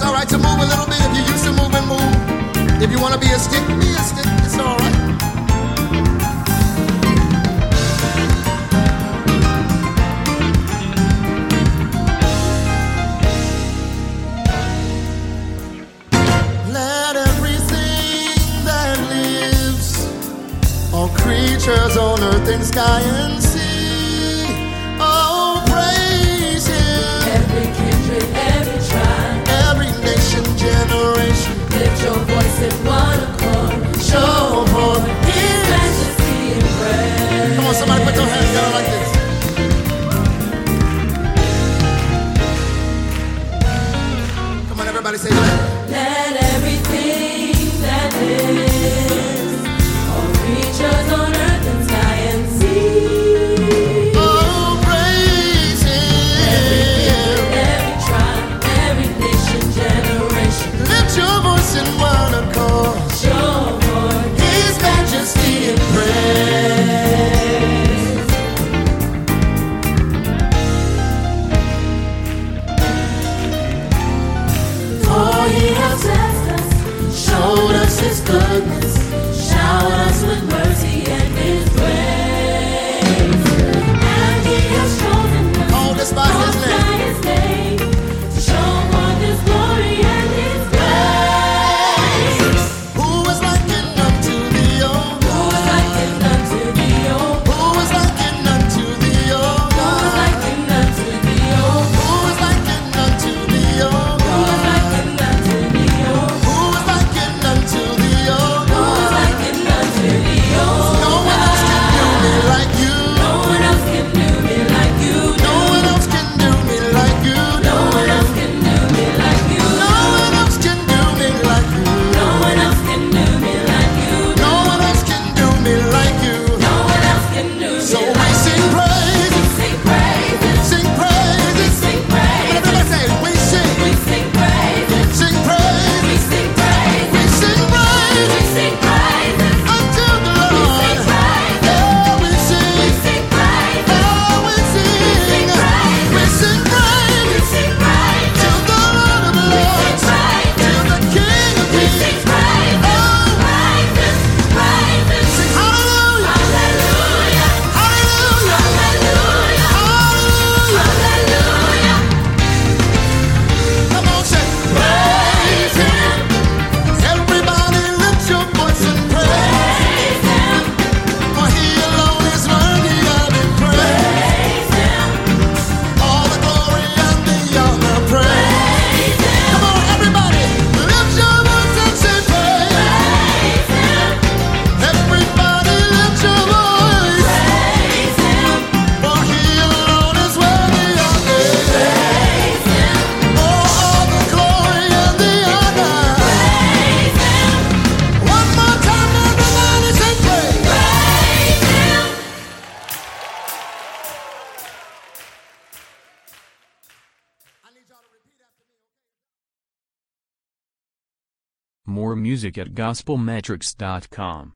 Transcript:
alright to move a little bit. If you used to move and move. If you want to be a stick, it's alright. Let everything that lives, all creatures on earth and sky and sea, oh, praise Him. Every kindred, every tribe, every nation, generation, lift your voice in one accord, show forth His majesty in praise. Come on, somebody put your hands together like this. Come on, everybody say that. Let everything that lives, all creatures on earth and sky and sea, oh, praise Him. Every tribe, every nation, generation, lift your voice in one accord, show forth His majesty in praise. For He has blessed us, showed us His goodness, showered us with mercy and His grace. And He has chosen us, called us by His name, to show forth His glory and His grace. Who is likened unto Thee, O God? Who is likened unto Thee, O God? Who is likened unto Thee, O God? Who is likened unto Thee, O God? Who is likened unto Thee, O God? Who is likened unto Thee, O God? Who is likened unto Thee, O God? Who is likened unto Thee, O God? No one else can do me like You. No one else can do me like You. No one else can do me like You. No one else can do me like You. No one else can do me like You. No one else can do me like You. No one else can do me like You. No one else can do me like You. So we sing praises. Sing praises. Sing praises. Sing praises. Everybody say we sing. We sing praises. Sing praises. We sing praises. We sing praises. We sing praises unto the Lord. We sing praises. Oh, we sing. We sing praises. Oh, we sing. We sing praises. We sing praises. We sing praises to the Lord of Lords. To the King of Kings. We sing praises. Oh, praises. Praises. Sing hallelujah. Hallelujah. Hallelujah. Hallelujah. Hallelujah. Come on, say praise Him. Everybody lift your voice and praise Him. For He alone is worthy of it. Praise Him. All the glory and the honor. Praise Him. Come on, everybody, lift your voice and say praise Him. Everybody lift your voice. Praise Him. For He alone is worthy of it. Praise Him. All the glory and the honor. Praise Him. One more time, everybody say praise. Praise Him. I need y'all to repeat after me. More music at gospelmetrics.com.